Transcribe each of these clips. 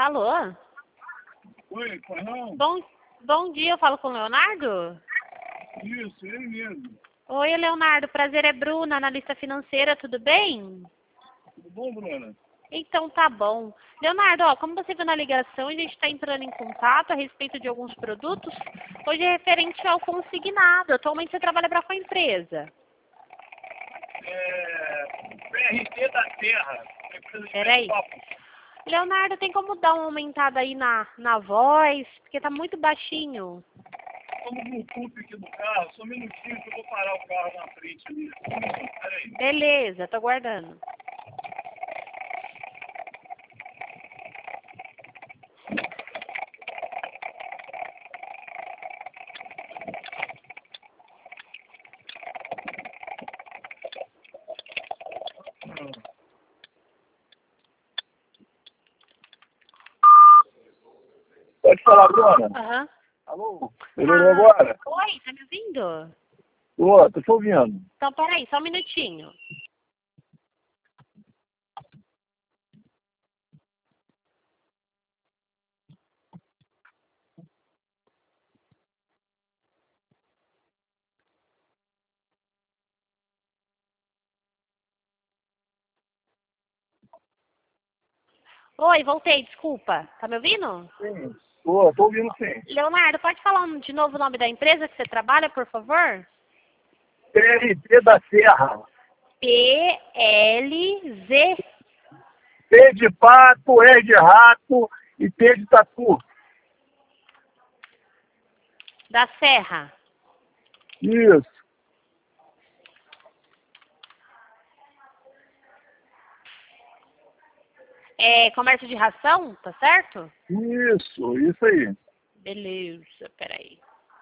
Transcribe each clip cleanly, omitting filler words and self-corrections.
Alô? Oi, pois não? Bom dia, eu falo com o Leonardo? Isso, ele mesmo. Oi, Leonardo, prazer, é Bruna, analista financeira, tudo bem? Tudo bom, Bruna? Então tá bom. Leonardo, ó, como você viu na ligação, a gente está entrando em contato a respeito de alguns produtos. Hoje é referente ao consignado. Atualmente você trabalha para qual empresa? PRT da Terra. Peraí. Leonardo, tem como dar uma aumentada aí na voz? Porque tá muito baixinho. Vamos no Bluetooth aqui do carro, só um minutinho que eu vou parar o carro na frente ali. Só um minutinho, peraí. Beleza, tô guardando. Pode falar, Bruna? Aham. Alô? Melhorou agora? Oi, tá me ouvindo? Tô te ouvindo. Então, peraí, só um minutinho. Oi, voltei, desculpa. Tá me ouvindo? Sim. Tô ouvindo sim. Leonardo, pode falar de novo o nome da empresa que você trabalha, por favor? PRT da Terra. PLZ P de pato, R de rato e T de tatu. da Serra. Isso. É comércio de ração, tá certo? Isso aí. Beleza, peraí.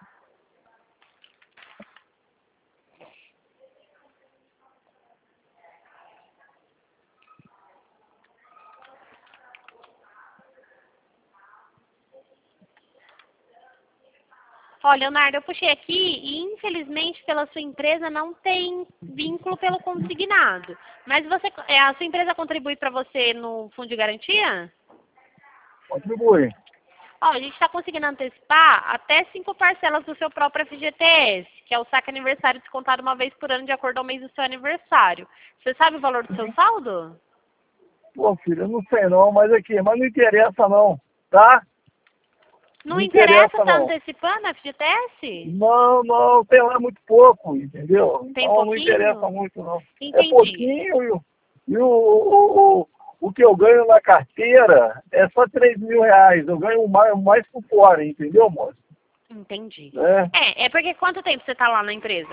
Ó, Leonardo, eu puxei aqui e infelizmente pela sua empresa não tem vínculo pelo consignado. Mas a sua empresa contribui para você no fundo de garantia? Contribui. Ó, a gente está conseguindo antecipar até 5 parcelas do seu próprio FGTS, que é o saque aniversário descontado uma vez por ano de acordo ao mês do seu aniversário. Você sabe o valor do seu saldo? Pô, filho, eu não sei não, mas mas não interessa não, tá? Não Não interessa, interessa tá não. antecipando a FGTS? Não, tem lá muito pouco, entendeu? Tem Então não interessa pouquinho? muito não. É Entendi. pouquinho e o que eu ganho na carteira é só 3 mil reais. Eu ganho mais por fora, entendeu, moço? Entendi. É. É porque quanto tempo você tá lá na empresa?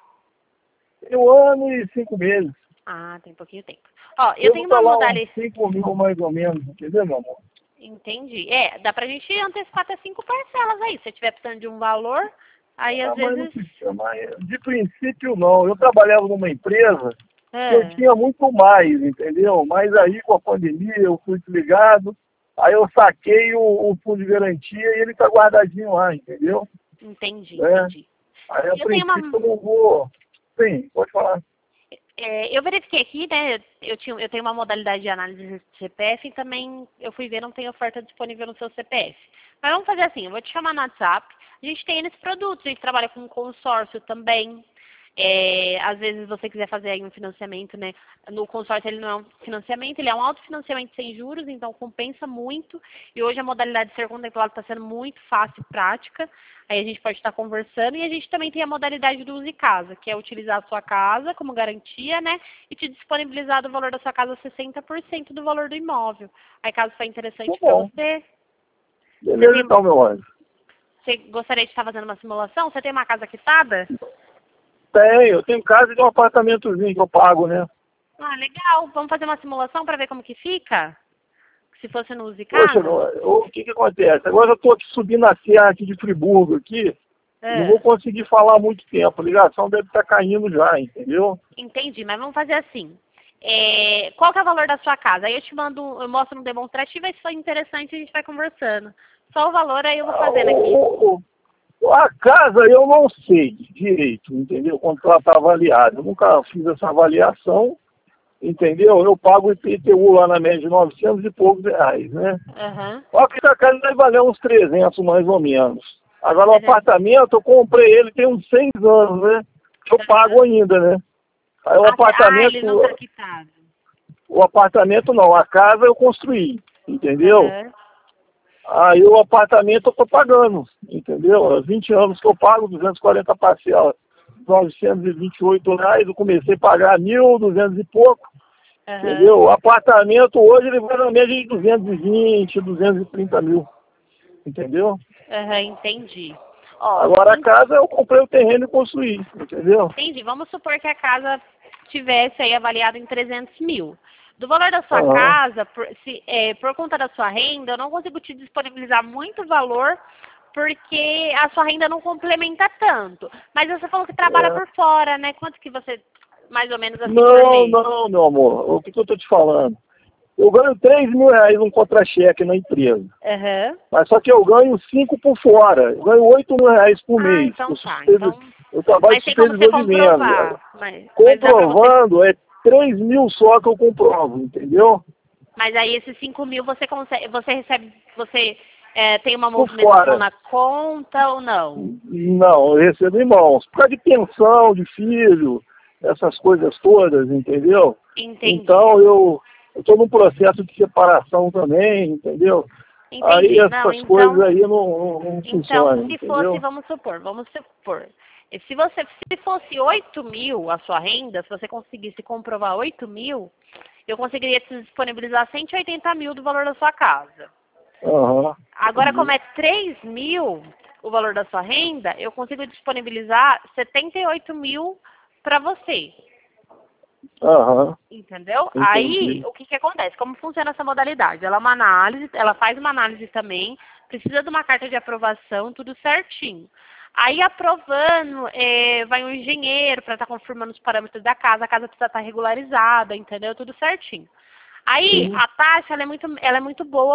Tem 1 ano e 5 meses. Ah, tem pouquinho tempo. Ó, eu Eu tenho vou estar uma lá uns modalidade. 5 mil mais ou menos, entendeu, meu amor? Entendi. Dá pra gente antecipar até 5 parcelas aí. Se você estiver precisando de um valor, aí às Mas não vezes. precisa, de princípio não. Eu trabalhava numa empresa que eu É, tinha muito mais, entendeu? Mas aí com a pandemia eu fui desligado, aí eu saquei o fundo de garantia e ele está guardadinho lá, entendeu? entendi, É. entendi. Aí a Eu tenho uma. princípio eu não vou. Sim, pode falar. Eu verifiquei aqui, né? Eu tenho uma modalidade de análise de CPF e também eu fui ver, não tem oferta disponível no seu CPF. Mas vamos fazer assim, eu vou te chamar no WhatsApp. A gente tem nesse produto, a gente trabalha com consórcio também. Às vezes você quiser fazer aí um financiamento, né? No consórcio ele não é um financiamento, ele é um autofinanciamento sem juros, então compensa muito. E hoje a modalidade de ser contemplado está sendo muito fácil e prática. Aí a gente pode estar conversando e a gente também tem a modalidade do Use Casa, que é utilizar a sua casa como garantia, né? E te disponibilizar do valor da sua casa 60% do valor do imóvel. Aí caso for interessante Tá para bom. você, Beleza então, meu anjo. você gostaria de estar fazendo uma simulação? Você tem uma casa quitada? Eu tenho casa de um apartamentozinho que eu pago, né? Ah, legal. Vamos fazer uma simulação para ver como que fica? Se fosse no Use Poxa, Casa? o que acontece? Agora eu estou aqui subindo a serra aqui de Friburgo aqui, não vou conseguir falar muito tempo, a ligação deve estar caindo já, entendeu? Entendi, mas vamos fazer assim. Qual que é o valor da sua casa? Aí eu mostro um demonstrativo, e se for interessante a gente vai conversando. Só o valor aí eu vou fazendo aqui. A casa eu não sei direito, entendeu? Quanto ela está avaliada. Eu nunca fiz essa avaliação, entendeu? Eu pago o IPTU lá na média de 900 e poucos reais, né? Aham. Só que essa casa vai valer uns 300 mais ou menos. Agora o Uhum. apartamento, eu comprei ele tem uns 6 anos, né? Que eu pago ainda, né? Aí o Ele não tá apartamento, quitado. o apartamento não, a casa eu construí, entendeu? Aham. Aí o apartamento eu tô pagando, entendeu? Há 20 anos que eu pago 240 parcelas, R$ 928, eu comecei a pagar 1.200 e pouco, Aham. entendeu? O apartamento hoje ele vai na média de 220, 230 mil, entendeu? Aham, entendi. Ó, Agora a casa eu comprei o terreno e construí, entendeu? entendi. Vamos supor que a casa tivesse aí avaliada em 300 mil. Do valor da sua Aham. casa, por conta da sua renda, eu não consigo te disponibilizar muito valor, porque a sua renda não complementa tanto. Mas você falou que trabalha É. por fora, né? Quanto que você, mais ou menos assim, por Não, mês? não, meu amor. O que eu tô te falando? Eu ganho R$ 3.000 num contra-cheque na empresa. Aham. Mas só que eu ganho 5 por fora. Eu ganho R$ 8.000 por Ah, mês. então tá. Então, Eu trabalho mas de tem como você supervisor de venda. comprovar. Mas dá pra você. Comprovando, é 3.000 só que eu comprovo, entendeu? Mas aí esses 5 mil você consegue, você recebe, você tem uma Por movimentação fora. na conta ou não? Não, eu recebo em mãos. Por causa de pensão, de filho, essas coisas todas, entendeu? Entendi. Então eu estou num processo de separação também, entendeu? Aí Entendi. Não, essas coisas então, aí não então funcionam, se fosse, entendeu? vamos supor, se fosse 8 mil a sua renda, se você conseguisse comprovar 8 mil, eu conseguiria te disponibilizar 180 mil do valor da sua casa. Aham. Agora, como é 3 mil o valor da sua renda, eu consigo disponibilizar 78 mil para você. Aham. Entendeu? Aí, Entendi. o que que acontece? Como funciona essa modalidade? Ela é uma análise, ela faz uma análise também, precisa de uma carta de aprovação, tudo certinho. Aí, aprovando, vai um engenheiro para estar confirmando os parâmetros da casa, a casa precisa estar regularizada, entendeu? Tudo certinho. Aí, Sim. a taxa, ela é muito boa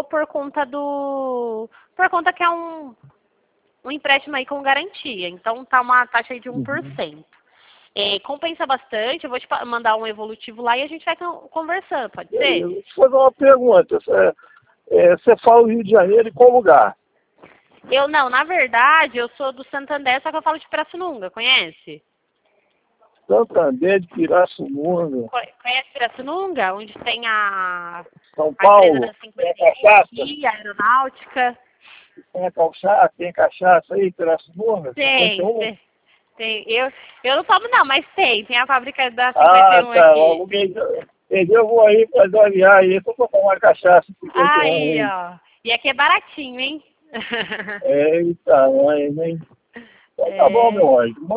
por conta que é um empréstimo aí com garantia. Então, tá uma taxa aí de Uhum. 1%. Compensa bastante, eu vou te mandar um evolutivo lá e a gente vai conversando, pode ser? Beleza. Deixa eu fazer uma pergunta. Você fala o Rio de Janeiro em qual lugar? Eu não, na verdade, eu sou do Santander, só que eu falo de Pirassununga, conhece? Santander de Pirassununga, Conhece Pirassununga? Onde tem São a empresa Paulo, da tem a 51 cachaça? aqui, a aeronáutica. Tem cachaça aí, Pirassununga, Tem, 51? tem. Eu não tomo não, mas tem a fábrica da Ah, 51 tá. aqui. Algum dia eu vou aí fazer uma viagem aí, só pra tomar cachaça 51 Aí, aí. ó. E aqui é baratinho, hein? Eita, mãe, hein? Então tá bom, É, meu anjo.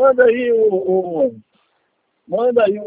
Manda aí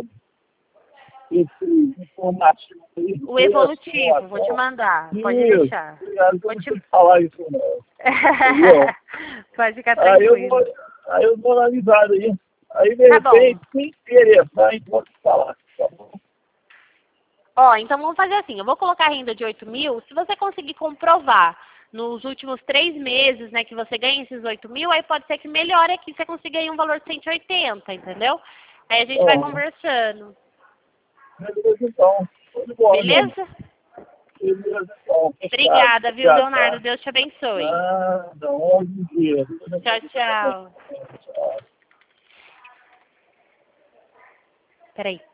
esse informativo aí do o preço, evolutivo, vou te simulação. mandar, pode Isso, deixar. obrigado, que eu Vou não te... sei falar isso não, entendeu? Pode ficar Aí eu vou, tranquilo. aí eu dou uma avisada aí. Aí, de Tá bom. repente, se interessar, então pode falar, tá bom? Ó, então vamos fazer assim, eu vou colocar a renda de 8 mil, se você conseguir comprovar nos últimos 3 meses, né, que você ganha esses 8 mil, aí pode ser que melhore aqui, você consiga aí um valor de 180, entendeu? Aí a gente vai Aham. conversando. Beleza, então. Tô de bola, meu amor. Beleza? Beleza, então. Fechado, Obrigada, viu, fechado, Leonardo? tá? Deus te abençoe. Nada, 11 dias. Tchau, tchau. Tchau. Peraí.